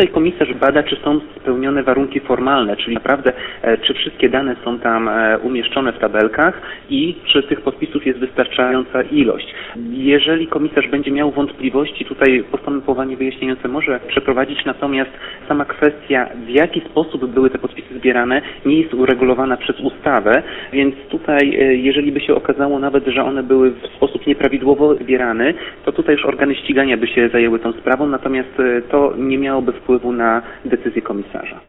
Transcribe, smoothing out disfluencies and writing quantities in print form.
tutaj komisarz bada, czy są spełnione warunki formalne, czyli naprawdę czy wszystkie dane są tam umieszczone w tabelkach i czy tych podpisów jest wystarczająca ilość. Jeżeli komisarz będzie miał wątpliwości, tutaj postępowanie wyjaśniające może przeprowadzić, natomiast sama kwestia, w jaki sposób były te podpisy zbierane, nie jest uregulowana przez ustawę, więc tutaj, jeżeli by się okazało nawet, że one były w sposób nieprawidłowo zbierane, to tutaj już organy ścigania by się zajęły tą sprawą, natomiast to nie miałoby wpływu na decyzję komisarza.